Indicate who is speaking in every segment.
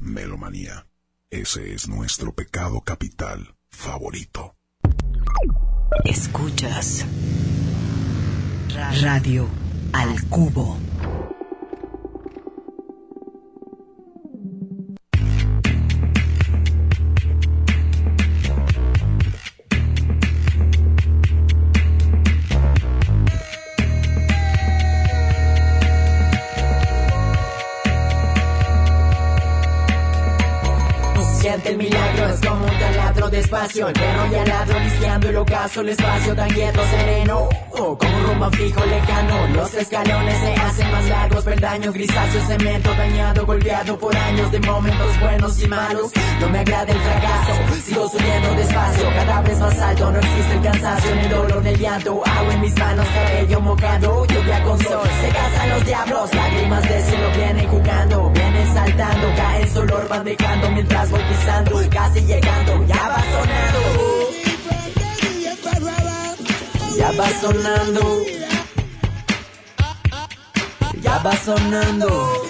Speaker 1: Melomanía. Ese es nuestro pecado capital favorito.
Speaker 2: Escuchas Radio al Cubo.
Speaker 3: El milagro es como un taladro despacio. El perro y el ladro limpiando el ocaso. El espacio tan quieto, sereno, como un rumbo fijo lejano. Los escalones se hacen más largos. Peldaños grisáceos, cemento dañado, golpeado por años de momentos buenos y malos. No me agrada el fracaso, sigo subiendo despacio, cada vez más alto. No existe el cansancio ni el dolor del llanto. Agua en mis manos, cabello mojado, lluvia con sol. Se casan los diablos, lágrimas de cielo vienen jugando, vienen saltando, caen su olor, van dejando mientras voy pisando. Casi llegando, ya va sonando. Ya va sonando. Ya va sonando.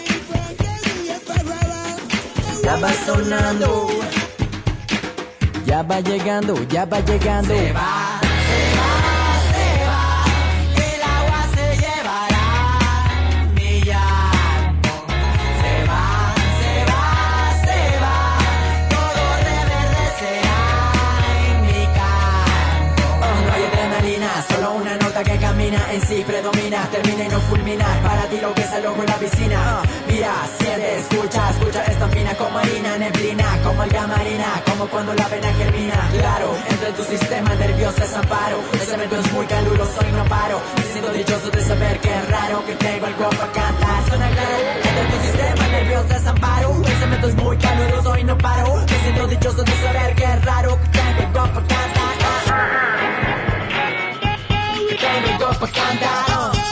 Speaker 3: Ya va sonando. Ya va llegando, ya va llegando. Se va, se va, se va. El agua se llevará mi llanto. Se va, se va, se va. Todo reverdecerá en mi canto. Oh, no hay adrenalina, solo una nota que camina en sí predomina, termina y no fulmina. Para ti lo que es el ojo en la piscina. Mira, siente, escucha, escucha esta fina como harina, neblina, como alga marina, como cuando la vena germina. Claro, entre tu sistema nervioso desamparo. El cemento es muy caluroso y no paro. Me siento dichoso de saber que es raro que tengo algo para cantar. Suena claro, entre tu sistema nervioso desamparo. El cemento es muy caluroso y no paro. Me siento dichoso de saber que es raro que tengo algo para cantar. Que tengo algo para cantar.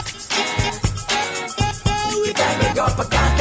Speaker 3: Que tengo algo para cantar.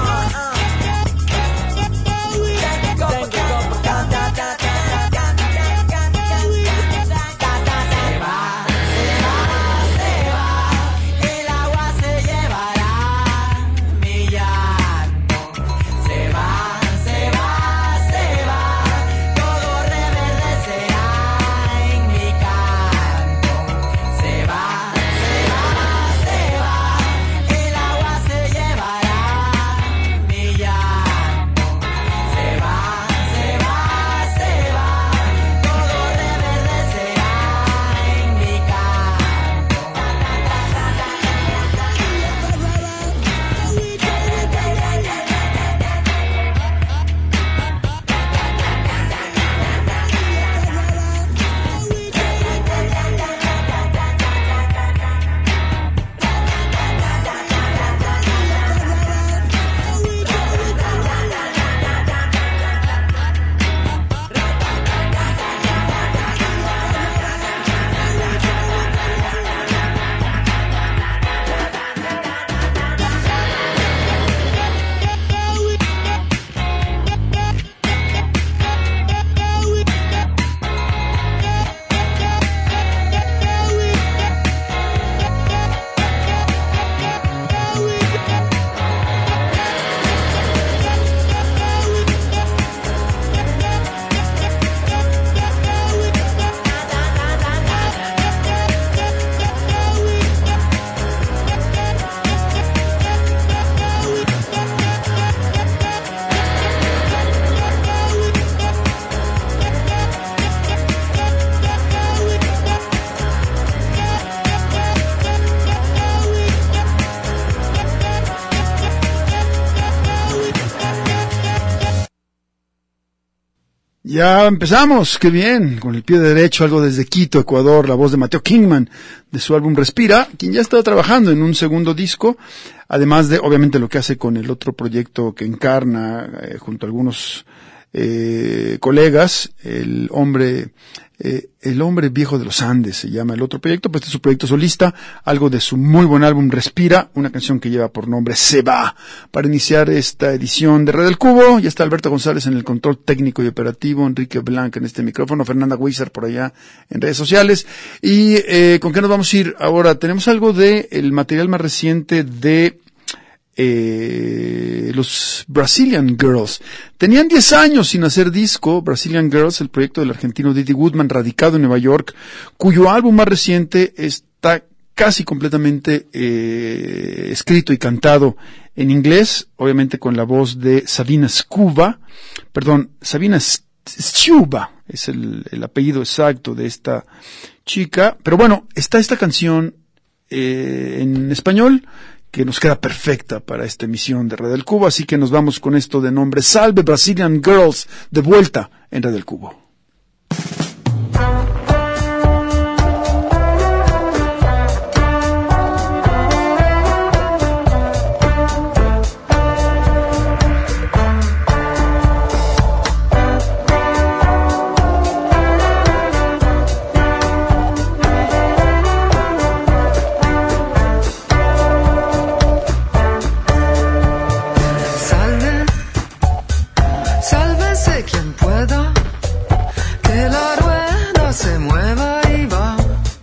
Speaker 4: Ya empezamos, qué bien, con el pie derecho, algo desde Quito, Ecuador, la voz de Mateo Kingman, de su álbum Respira, quien ya está trabajando en un segundo disco, además de, obviamente, lo que hace con el otro proyecto que encarna, junto a algunos colegas, el hombre viejo de los Andes se llama el otro proyecto, pues este es su proyecto solista, algo de su muy buen álbum Respira, una canción que lleva por nombre Se Va. Para iniciar esta edición de Red del Cubo, ya está Alberto González en el control técnico y operativo, Enrique Blanca en este micrófono, Fernanda Huizar por allá en redes sociales. Y ¿con qué nos vamos a ir ahora? Tenemos algo de el material más reciente de los Brazilian Girls. Tenían 10 años sin hacer disco. Brazilian Girls, el proyecto del argentino Didi Woodman, radicado en Nueva York, cuyo álbum más reciente está casi completamente escrito y cantado en inglés, obviamente con la voz de Sabina Stuba es el apellido exacto de esta chica, pero bueno, está esta canción en español que nos queda perfecta para esta emisión de Red del Cubo, así que nos vamos con esto de nombre Salve Brazilian Girls, de vuelta en Red del Cubo.
Speaker 5: Sálvese quien pueda, que la rueda se mueva y va.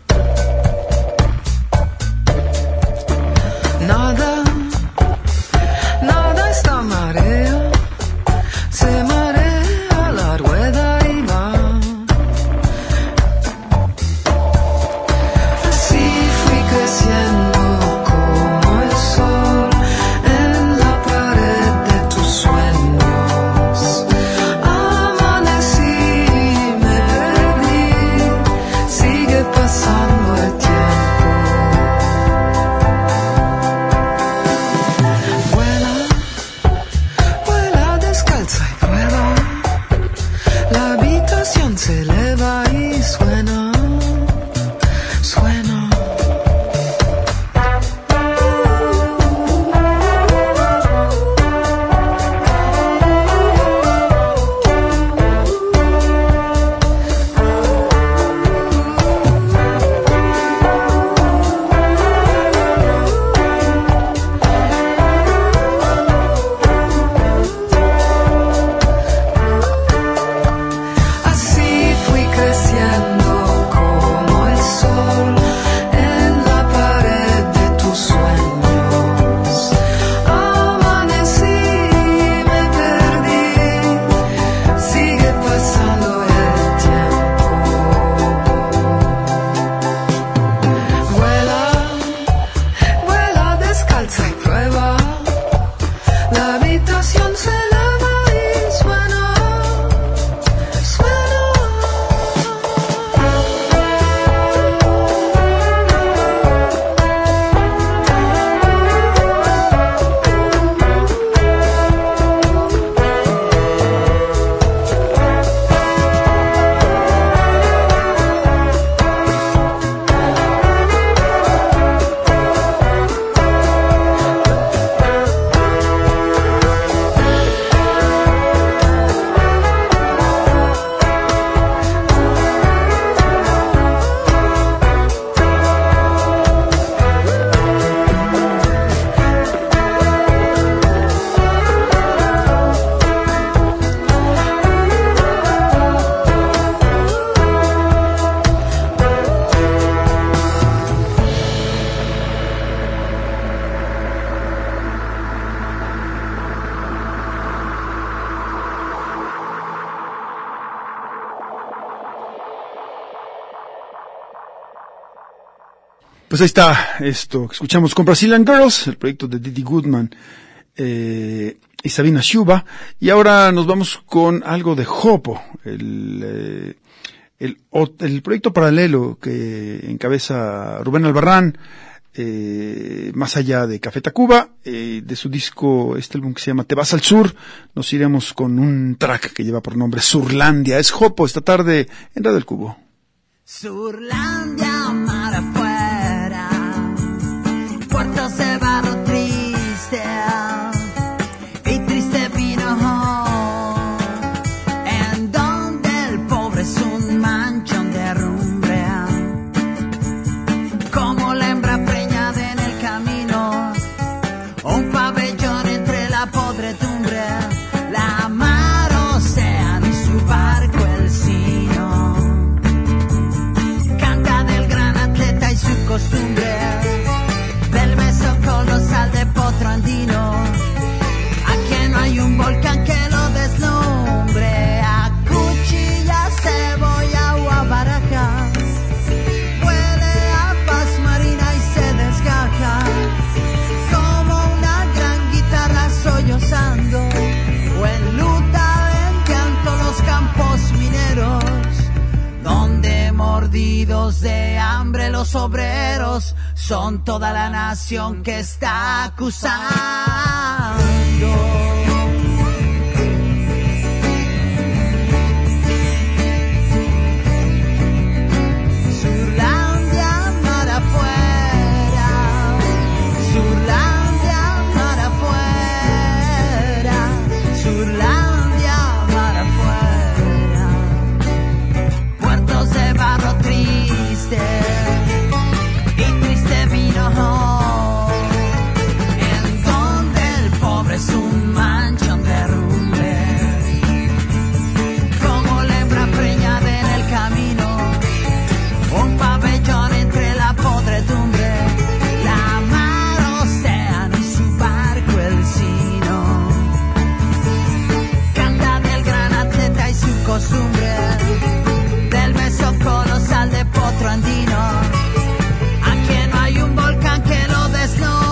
Speaker 5: Nada, nada esta marea, se marea la rueda y va. Así fui creciendo como el sol en la pared de tus sueños. Amanecí, me perdí, sigue pasando el tiempo. Vuela, vuela descalza y prueba. La habitación se eleva y suena, suena. Así fui creciendo como el sol en la pared de tus sueños. Amanecí, me perdí, sigue pasando el tiempo. Vuela, vuela descalza y prueba. La habitación se eleva y suena, suena.
Speaker 4: Pues ahí está esto que escuchamos con Brazilian Girls, el proyecto de Didi Woodman y Sabina Stuba. Y ahora nos vamos con algo de Jopo, el proyecto paralelo que encabeza Rubén Albarrán, más allá de Café Tacuba, de su disco, este álbum que se llama Te vas al sur. Nos iremos con un track que lleva por nombre Surlandia. Es Jopo esta tarde en Radio del Cubo.
Speaker 3: Surlandia, mar afuera, Puerto Cerrado triste, y triste vino, en donde el pobre es un manchón de rumbre, como la hembra preñada en el camino, un pabellón entre la podredumbre, la mar, océano y su barco el sino. Canta del gran atleta y su costumbre, del beso mordidos de hambre los obreros, son toda la nación que está acusando. Del beso colosal de potro andino, aquí no hay un volcán que lo deslumbre.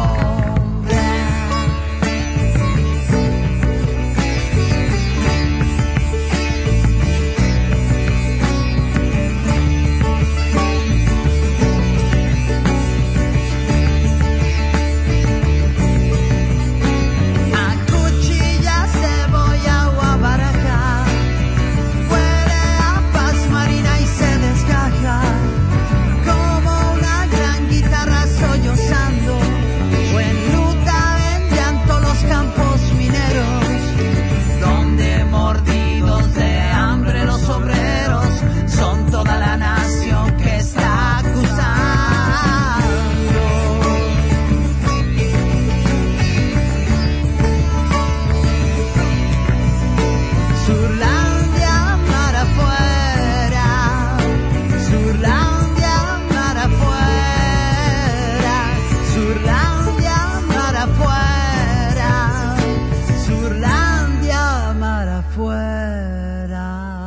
Speaker 3: A cuchilla, cebolla, guabaraca, marina y se desgaja como una gran guitarra sollozando, o enluta en llanto los campos mineros, donde mordidos de hambre los obreros son toda la nación que está acusando. Surlandia, mar afuera, Surlandia, mar afuera, Surlandia, mar afuera, Surlandia, mar afuera.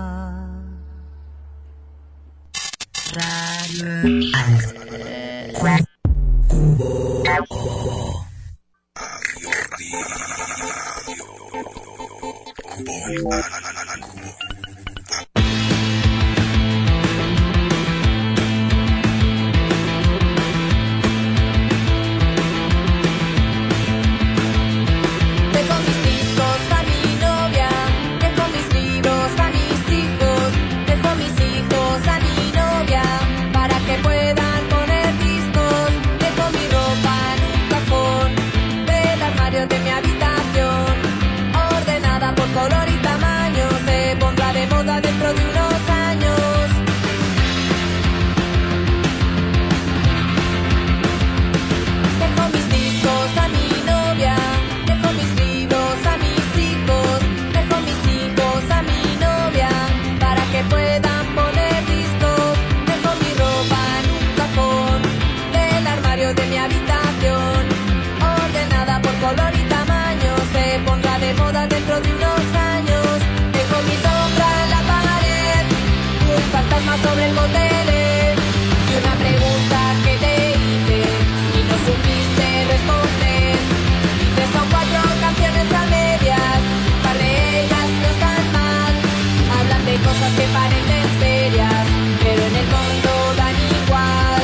Speaker 6: Dejo mis discos a mi novia, dejo mis libros a mis hijos, dejo mis hijos a mi novia, para que puedan poner discos. Dejo mi ropa en un cajón del armario de mi habitación, ordenada por color y tamaño, se pondrá de moda dentro de unos años. Dejo mis discos a mi novia, dejo mis libros a mis hijos, dejo mis hijos a mi novia, para que puedan poner discos. Dejo mi ropa en un cajón del armario de mi habitación, ordenada por color y tamaño, se pondrá de moda dentro de unos años. Dejo mi sombra en la pared, un fantasma sobre el cotele, y una pregunta que te hice y no supiste responder. 3 o 4 canciones a medias, par de ellas no están mal, hablan de cosas que parecen serias, pero en el fondo dan igual.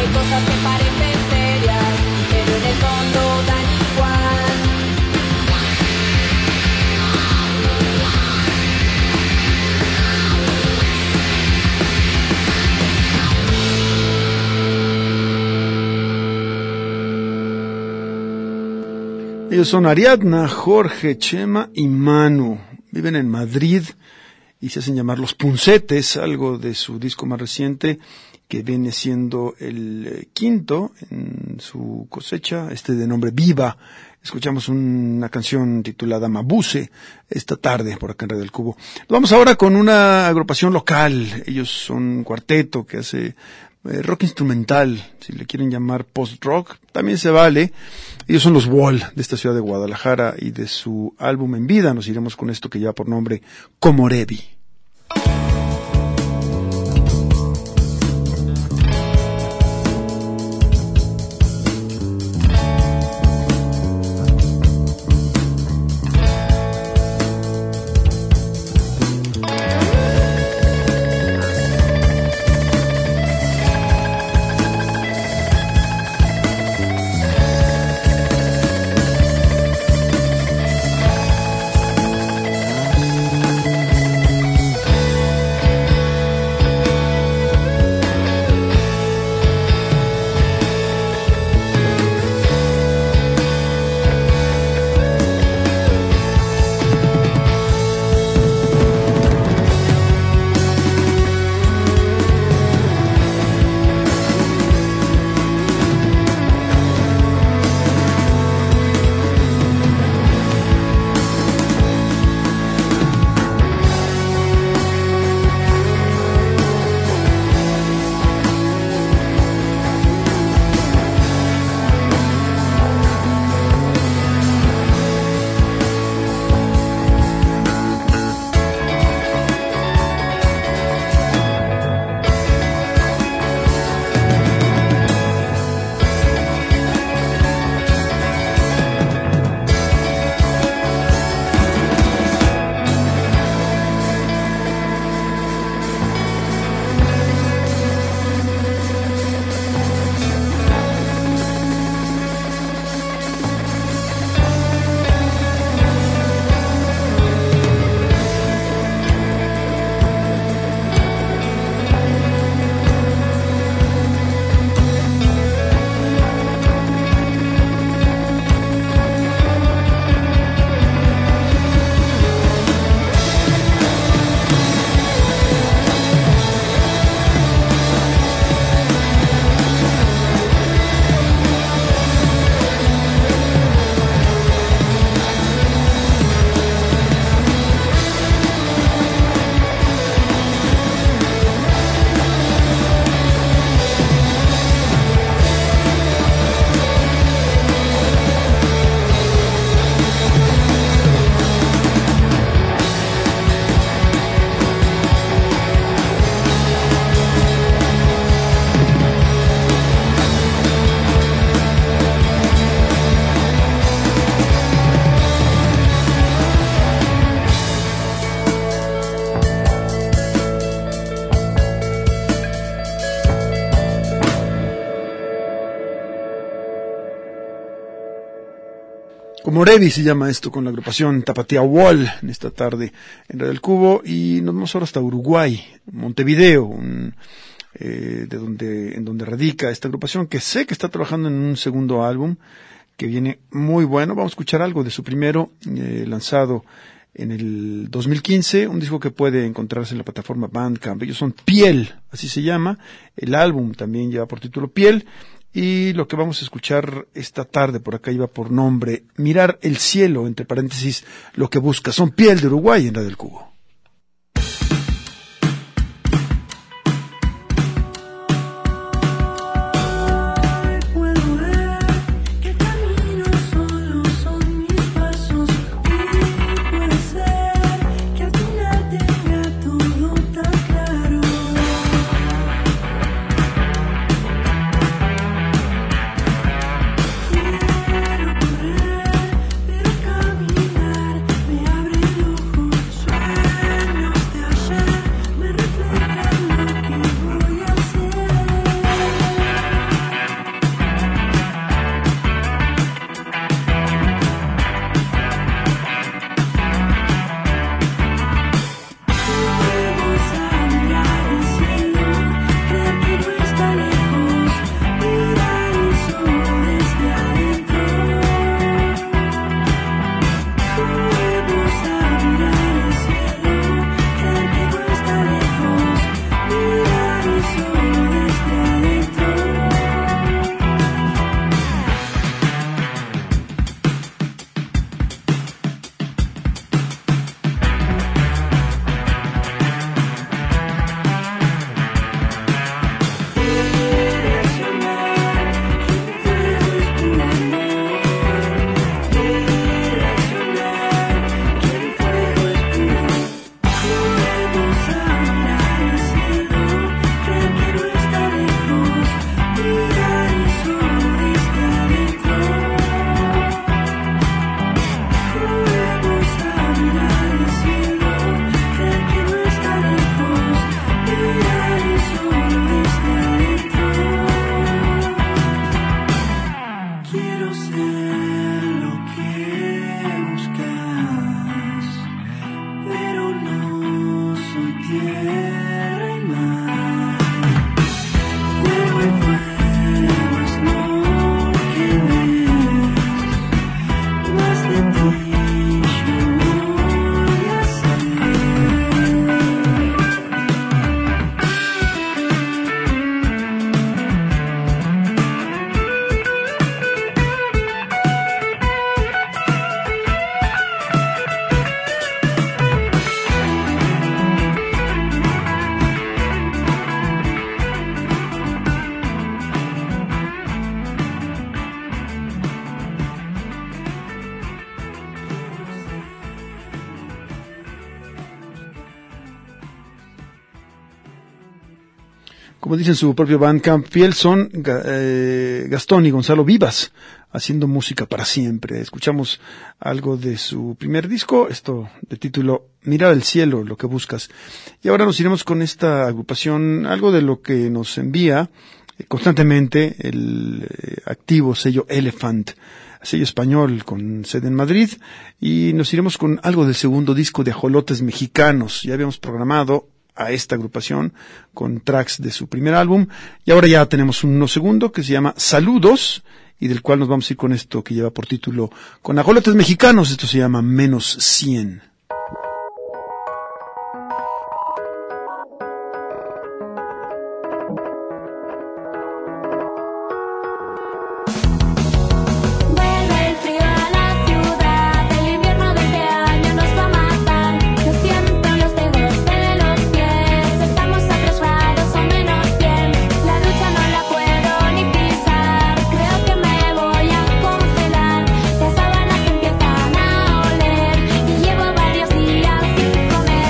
Speaker 6: cosas que parecen serias, pero en el fondo dan igual.
Speaker 4: Ellos son Ariadna, Jorge, Chema y Manu. Viven en Madrid y se hacen llamar Los Puncetes, algo de su disco más reciente, que viene siendo el quinto en su cosecha, de nombre Viva. Escuchamos una canción titulada Mabuse esta tarde por acá en Radio del Cubo. Vamos ahora con una agrupación local. Ellos son un cuarteto que hace rock instrumental, si le quieren llamar post-rock, también se vale. Ellos son los Wall, de esta ciudad de Guadalajara, y de su álbum En Vida nos iremos con esto que lleva por nombre Komorebi. Komorebi se llama esto, con la agrupación Tapatía Wall, en esta tarde en Radio del Cubo, y nos vamos ahora hasta Uruguay, Montevideo, en donde radica esta agrupación, que sé que está trabajando en un segundo álbum que viene muy bueno. Vamos a escuchar algo de su primero, lanzado en el 2015, un disco que puede encontrarse en la plataforma Bandcamp. Ellos son Piel, así se llama. El álbum también lleva por título Piel. Y lo que vamos a escuchar esta tarde por acá lleva por nombre Mirar el cielo, entre paréntesis, lo que busca. Son Piel de Uruguay en Radio del Cubo.
Speaker 5: Pero caminar me abre el ojo suave.
Speaker 4: como dicen su propio Bandcamp, fiel son Gastón y Gonzalo Vivas, haciendo música para siempre. Escuchamos algo de su primer disco, esto de título Mirar al cielo, lo que buscas. Y ahora nos iremos con esta agrupación, algo de lo que nos envía constantemente el activo sello Elephant, sello español con sede en Madrid, y nos iremos con algo del segundo disco de Ajolotes Mexicanos. Ya habíamos programado a esta agrupación con tracks de su primer álbum, y ahora ya tenemos uno segundo que se llama Saludos, y del cual nos vamos a ir con esto que lleva por título Con Ajolotes Mexicanos. Esto se llama Menos 100.
Speaker 6: Llevo varios días sin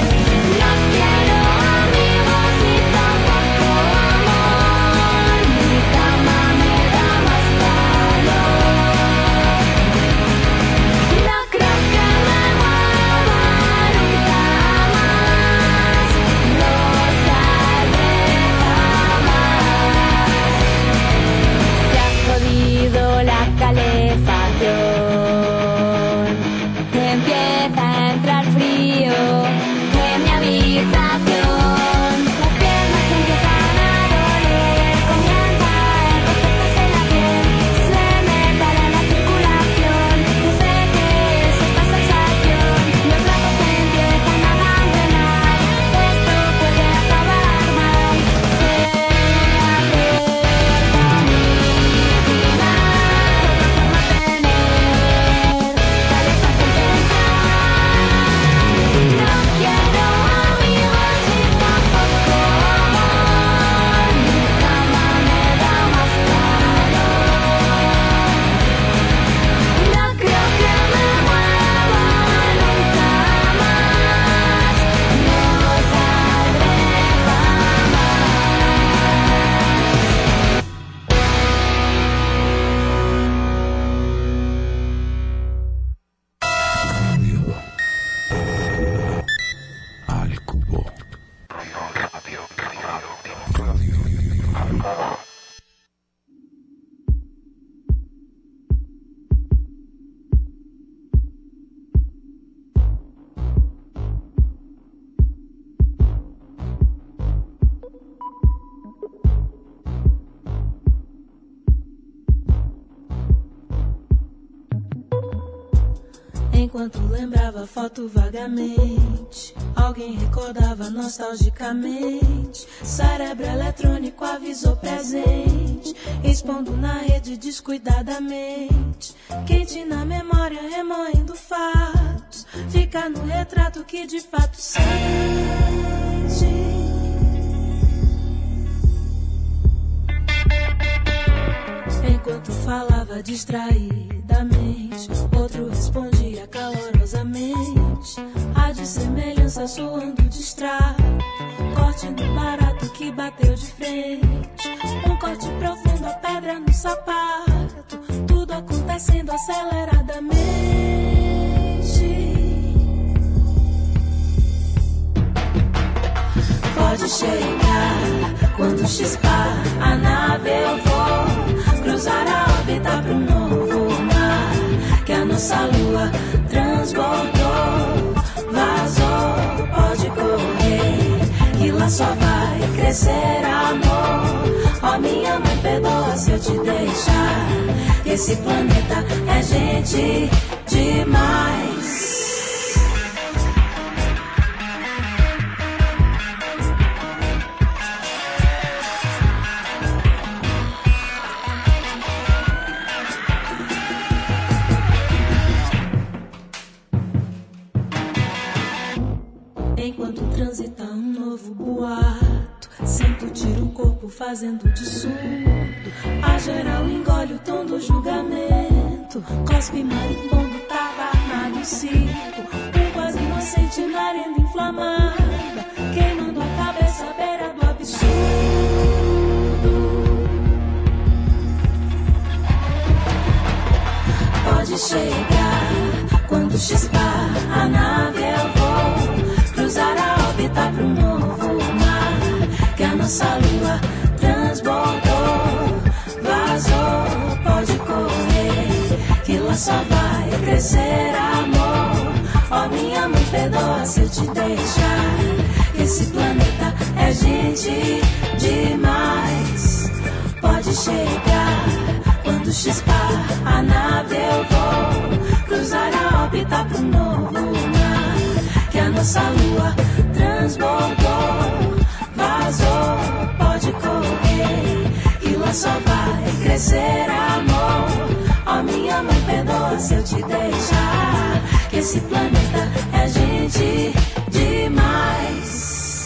Speaker 7: Enquanto lembrava a foto vagamente, alguém recordava nostalgicamente. Cérebro eletrônico avisou presente, expondo na rede descuidadamente. Quente na memória, remoendo fatos, fica no retrato que de fato sente. Enquanto falava distraidamente, outro respondia calorosamente. A de semelhança soando distrato, corte no barato que bateu de frente. Um corte profundo, a pedra no sapato, tudo acontecendo aceleradamente. Pode chegar quando chispar a nave, eu vou cruzar a órbita pro novo mar que a nossa lua transbordou, vazou. Pode correr, que lá só vai crescer amor. Ó, minha mãe, perdoa se eu te deixar. Esse planeta é gente demais. Enquanto transita um novo boato, sinto tiro o corpo fazendo de surdo. A geral engole o tom do julgamento, cospe marimbondo, tava armado em circo. Um quase inocente na arena inflamada, queimando a cabeça à beira do absurdo. chegar. Quando chispar a nave eu vou cruzar a órbita pro novo mar que a nossa lua transbordou, vazou, pode correr, que lá só vai crescer amor. Ó minha mãe, perdoa se eu te deixar, esse planeta é gente demais. Pode chegar, quando chispar a nave eu vou cruzar a órbita pro novo mar que a nossa lua transbordou, vazou, pode correr, e lá só vai crescer amor. Ó minha mãe, perdoa se eu te deixar, que esse planeta é gente demais.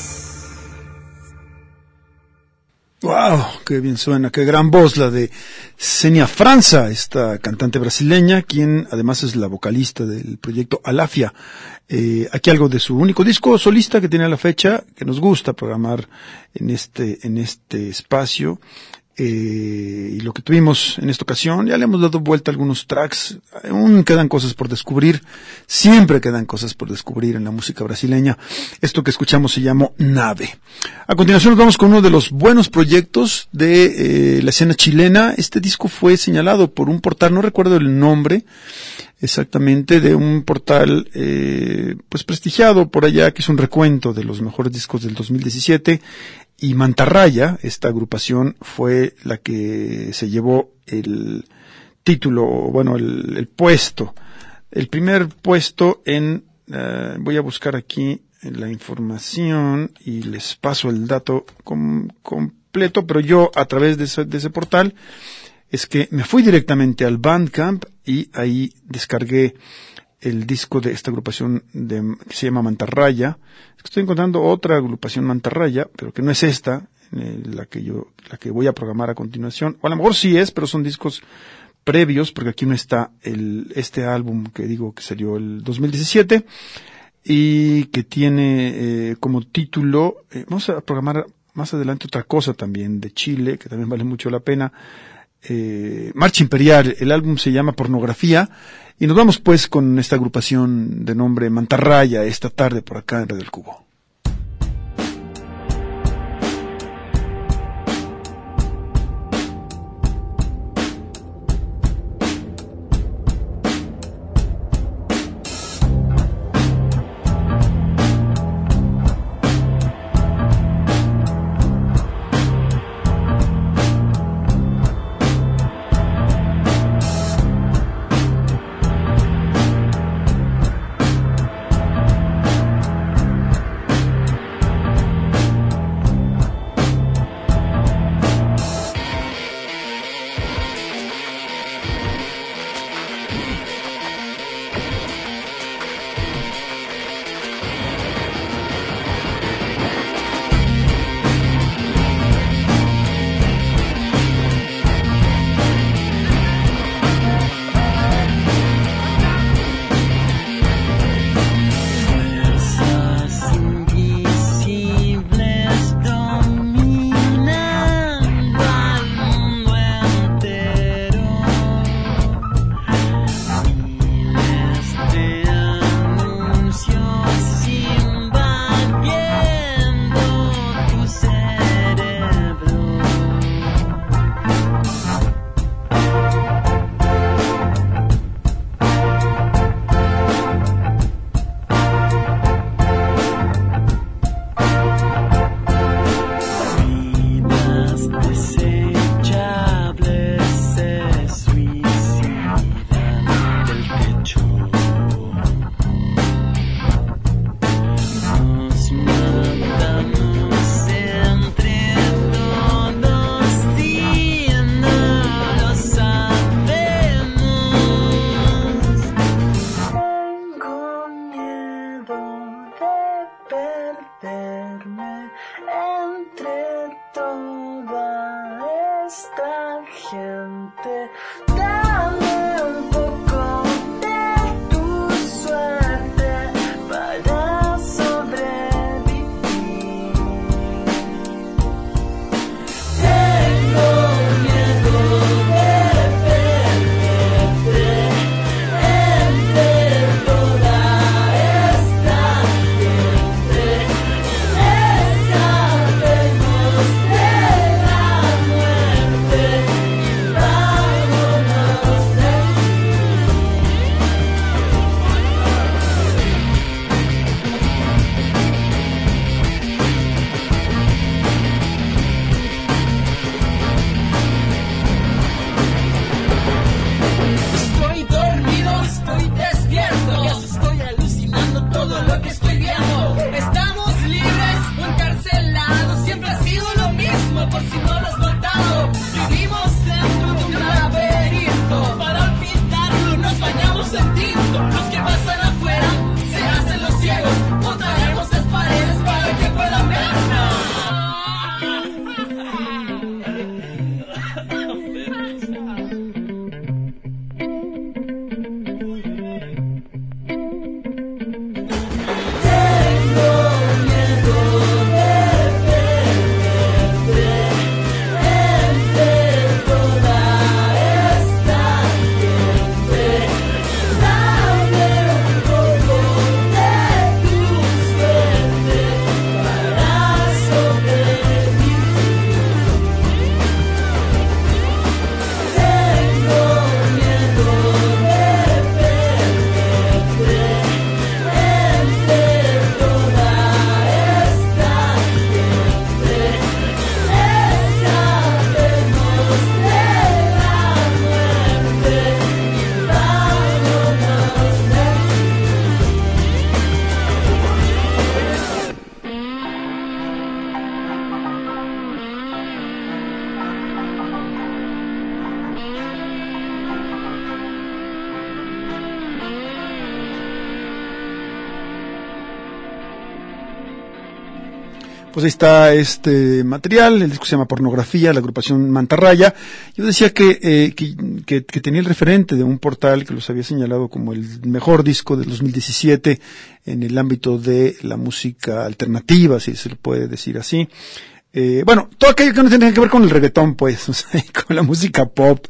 Speaker 4: ¡Wow! ¡Qué bien suena! ¡Qué gran voz la de Xenia Franza, esta cantante brasileña, quien además es la vocalista del proyecto Alafia. Aquí algo de su único disco solista que tiene a la fecha, que nos gusta programar en este espacio. Y lo que tuvimos en esta ocasión, ya le hemos dado vuelta a algunos tracks, aún quedan cosas por descubrir, siempre quedan cosas por descubrir en la música brasileña. Esto que escuchamos se llamó Nave. A continuación nos vamos con uno de los buenos proyectos de la escena chilena. Este disco fue señalado por un portal, no recuerdo el nombre exactamente, de un portal pues prestigiado por allá, que es un recuento de los mejores discos del 2017. Y Mantarraya, esta agrupación, fue la que se llevó el título, bueno, el puesto, el primer puesto en, voy a buscar aquí la información y les paso el dato completo, pero yo a través de ese portal es que me fui directamente al Bandcamp y ahí descargué el disco de esta agrupación que se llama Mantarraya. Estoy encontrando otra agrupación Mantarraya, pero que no es esta, la que voy a programar a continuación. O a lo mejor sí es, pero son discos previos, porque aquí no está este álbum que digo que salió el 2017 y que tiene como título, vamos a programar más adelante otra cosa también de Chile, que también vale mucho la pena. Marcha Imperial, el álbum se llama Pornografía, y nos vamos pues con esta agrupación de nombre Mantarraya esta tarde por acá en Radio El Cubo. Pues ahí está este material, el disco se llama Pornografía, la agrupación Mantarraya. Yo decía que tenía el referente de un portal que los había señalado como el mejor disco del 2017 en el ámbito de la música alternativa, si se le puede decir así. Bueno, todo aquello que no tiene que ver con el reggaetón, pues, o sea, con la música pop,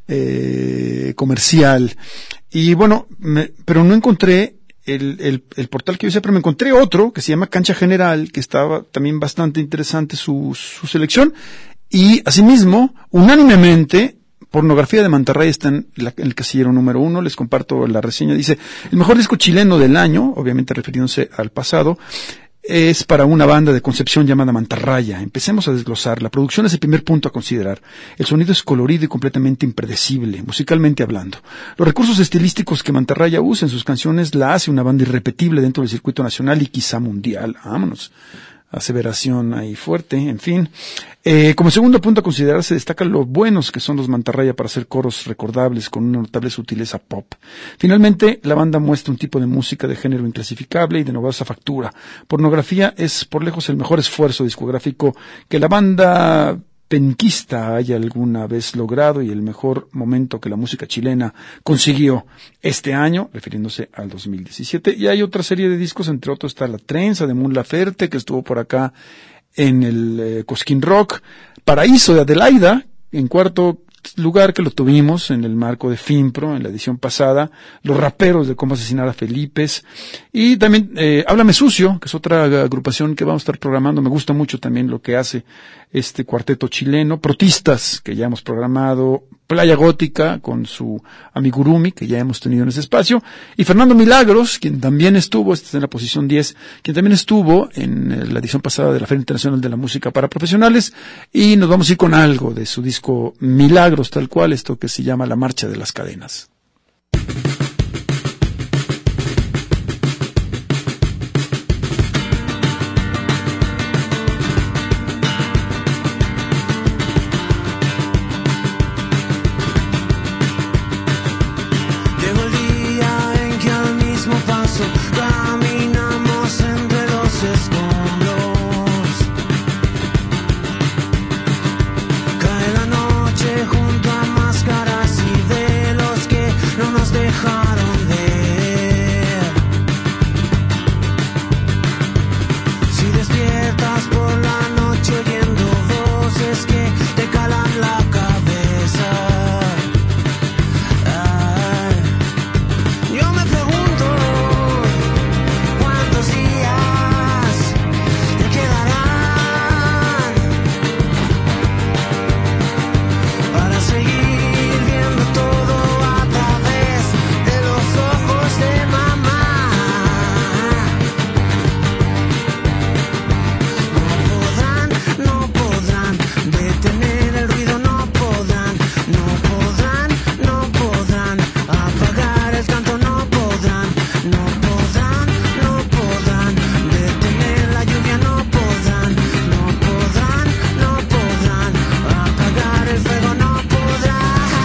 Speaker 4: comercial. Y bueno, pero no encontré el portal que yo siempre me encontré otro que se llama Cancha General, que estaba también bastante interesante su selección, y asimismo, unánimemente, Pornografía de Mantarraya está en el casillero número 1. Les comparto la reseña. Dice, el mejor disco chileno del año, obviamente refiriéndose al pasado, es para una banda de Concepción llamada Mantarraya. Empecemos a desglosar. La producción es el primer punto a considerar. El sonido es colorido y completamente impredecible, musicalmente hablando. Los recursos estilísticos que Mantarraya usa en sus canciones la hace una banda irrepetible dentro del circuito nacional y quizá mundial. Vámonos. Aseveración ahí fuerte, en fin. Como segundo punto a considerar se destaca lo buenos que son los Mantarraya para hacer coros recordables con una notable sutileza pop. Finalmente, la banda muestra un tipo de música de género inclasificable y de novedosa factura. Pornografía es por lejos el mejor esfuerzo discográfico que la banda penquista haya alguna vez logrado y el mejor momento que la música chilena consiguió este año, refiriéndose al 2017. Y hay otra serie de discos, entre otros está La Trenza de Mon Laferte, que estuvo por acá en el Cosquín Rock, Paraíso de Adelaida, en cuarto lugar, que lo tuvimos en el marco de FIMPRO en la edición pasada, Los Raperos de Cómo Asesinar a Felipes, y también Háblame Sucio, que es otra agrupación que vamos a estar programando. Me gusta mucho también lo que hace este cuarteto chileno. Protistas, que ya hemos programado, Playa Gótica con su amigurumi, que ya hemos tenido en ese espacio, y Fernando Milagros, quien también estuvo, este está en la posición 10, quien también estuvo en la edición pasada de la Feria Internacional de la Música para Profesionales, y nos vamos a ir con algo de su disco Milagros, tal cual, esto que se llama La Marcha de las Cadenas.
Speaker 5: Caminamos entre los escombros. Cae la noche junto a máscaras y velos que no nos dejaron ver. Si despiertas por la noche oyendo voces que te calan la cabeza, yo me pregunto cuántos días te quedarán para seguir viendo todo a través de los ojos de mamá. No podrán detener el ruido, no podrán apagar el canto, no podrán detener la lluvia, no podrán apagar el fuego, no podrán.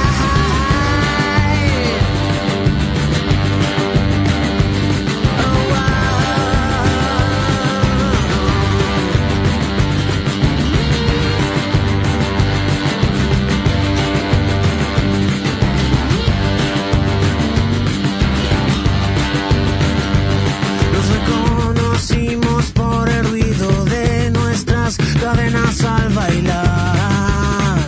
Speaker 5: Nos reconocimos por el ruido de nuestras cadenas al bailar.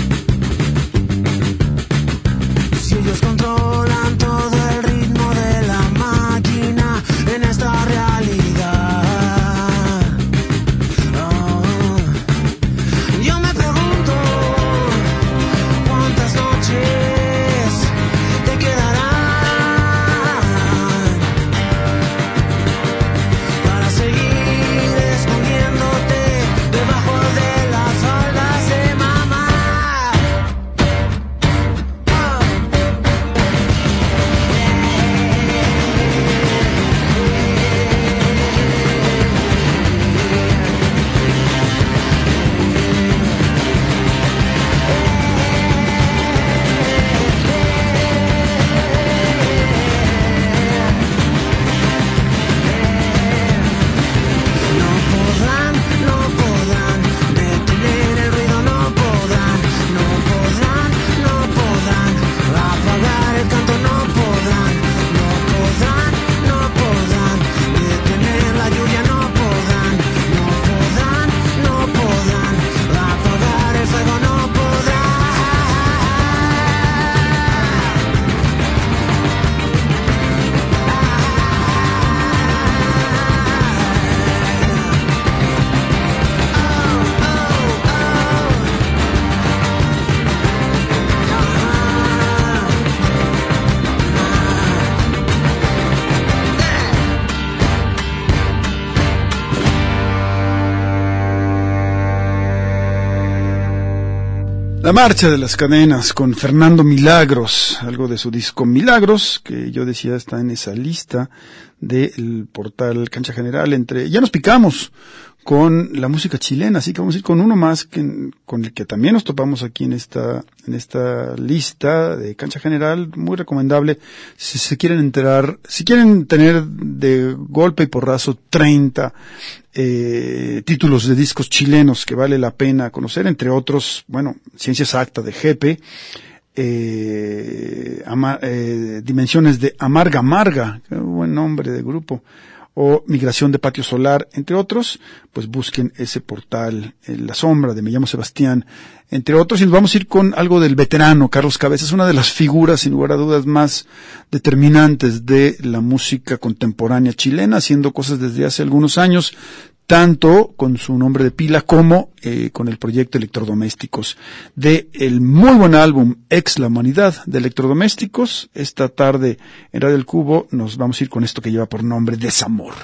Speaker 5: Si ellos controlan todo el ritmo de la máquina en esta realidad, yo me pregunto cuántas noches te quedarán para seguir escondiéndote debajo de las faldas de mamá.
Speaker 4: La marcha de las cadenas con Fernando Milagros, algo de su disco Milagros, que yo decía está en esa lista del portal Cancha General. Ya nos picamos con la música chilena, así que vamos a ir con uno más con el que también nos topamos aquí en esta lista de Cancha General, muy recomendable si se quieren enterar, si quieren tener de golpe y porrazo 30 títulos de discos chilenos que vale la pena conocer, entre otros, bueno, Ciencia Exacta de Jepe, Dimensiones de Amarga Amarga, qué buen nombre de grupo, o Migración de Patio Solar, entre otros, pues busquen ese portal, La Sombra de Me Llamo Sebastián, entre otros, y nos vamos a ir con algo del veterano Carlos Cabezas, una de las figuras, sin lugar a dudas, más determinantes de la música contemporánea chilena, haciendo cosas desde hace algunos años, tanto con su nombre de pila como con el proyecto Electrodomésticos. De el muy buen álbum Ex la Humanidad de Electrodomésticos, esta tarde en Radio El Cubo nos vamos a ir con esto que lleva por nombre Desamor.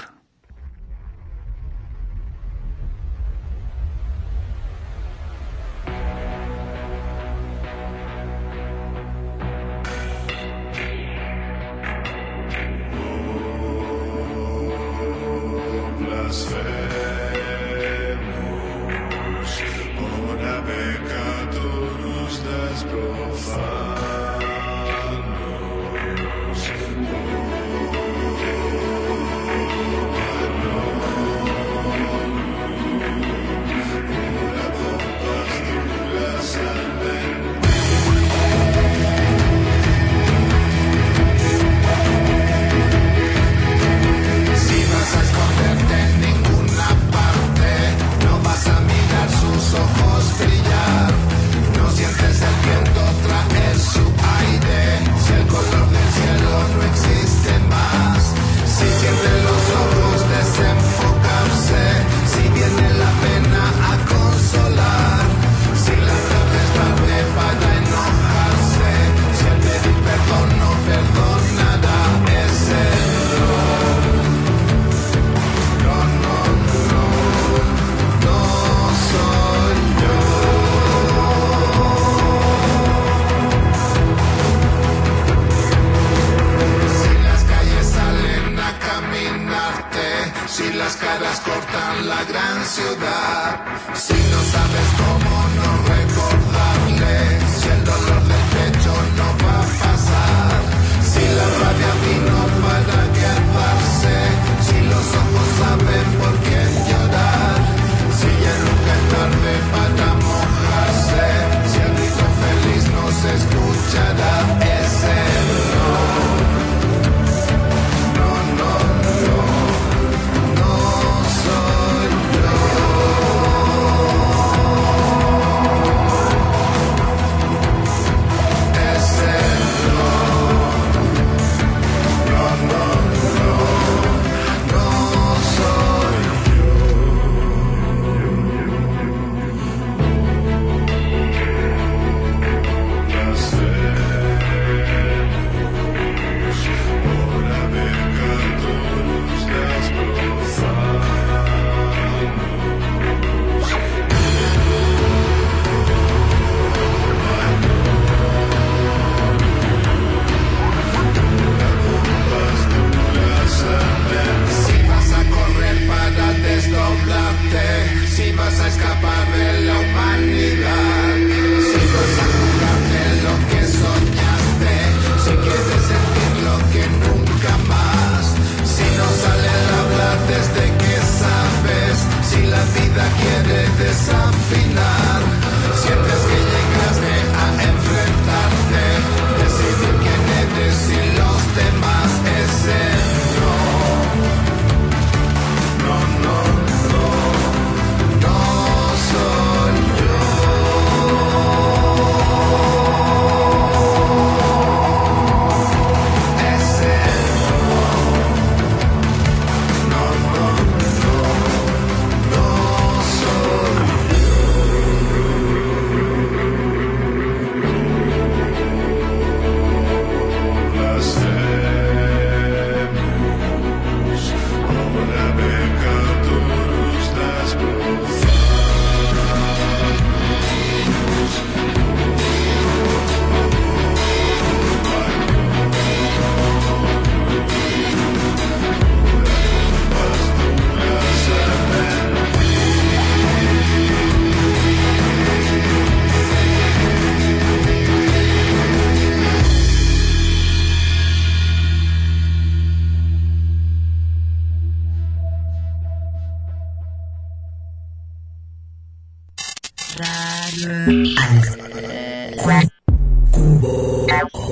Speaker 2: cubo.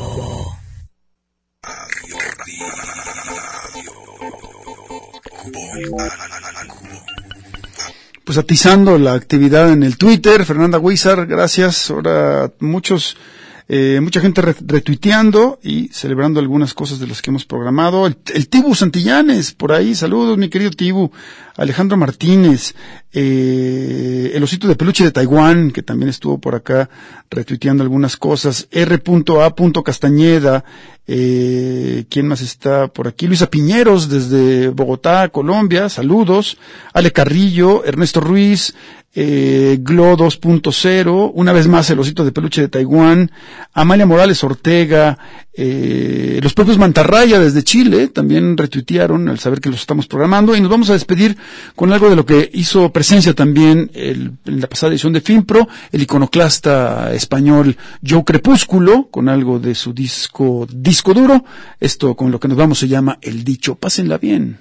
Speaker 4: Pues atizando la actividad en el Twitter, Fernanda Huizar, gracias. Ahora mucha gente retuiteando y celebrando algunas cosas de las que hemos programado. El Tibu Santillanes, por ahí, saludos mi querido Tibu. Alejandro Martínez, el osito de peluche de Taiwán, que también estuvo por acá retuiteando algunas cosas. R.A. Castañeda, ¿quién más está por aquí? Luisa Piñeros, desde Bogotá, Colombia, saludos. Ale Carrillo, Ernesto Ruiz, Glo 2.0, una vez más el osito de peluche de Taiwán, Amalia Morales Ortega, los propios Mantarraya desde Chile también retuitearon al saber que los estamos programando, y nos vamos a despedir con algo de lo que hizo presencia también en la pasada edición de FilmPro, el iconoclasta español Joe Crepúsculo, con algo de su disco duro. Esto con lo que nos vamos se llama El Dicho. Pásenla bien.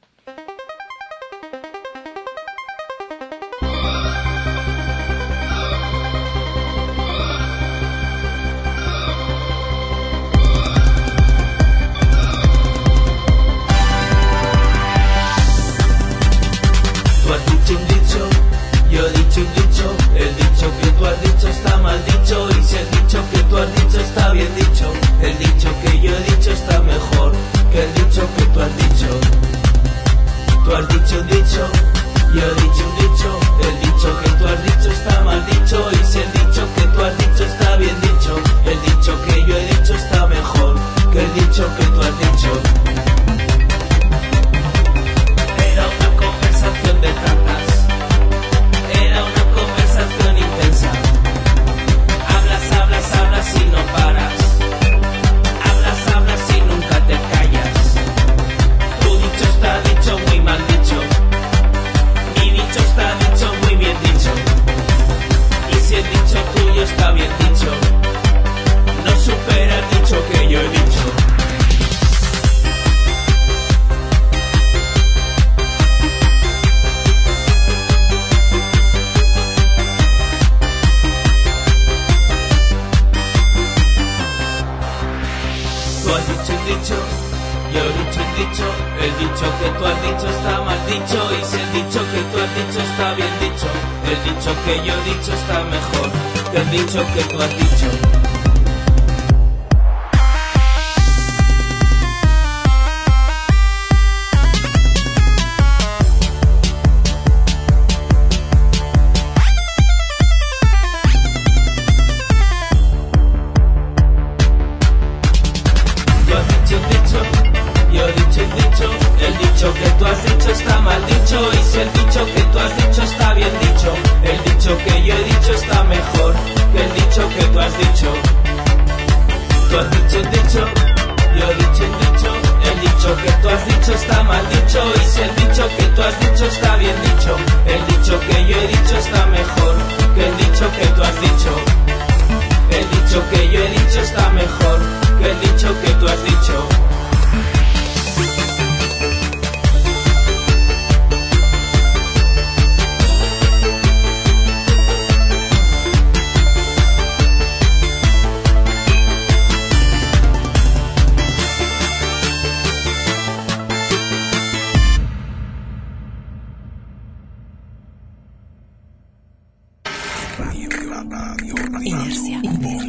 Speaker 2: Inercia.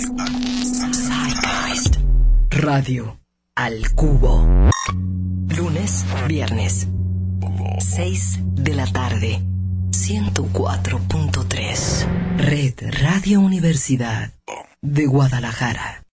Speaker 2: Zeitgeist. Radio al cubo. Lunes, viernes. 6 de la tarde. 104.3. Red Radio Universidad de Guadalajara.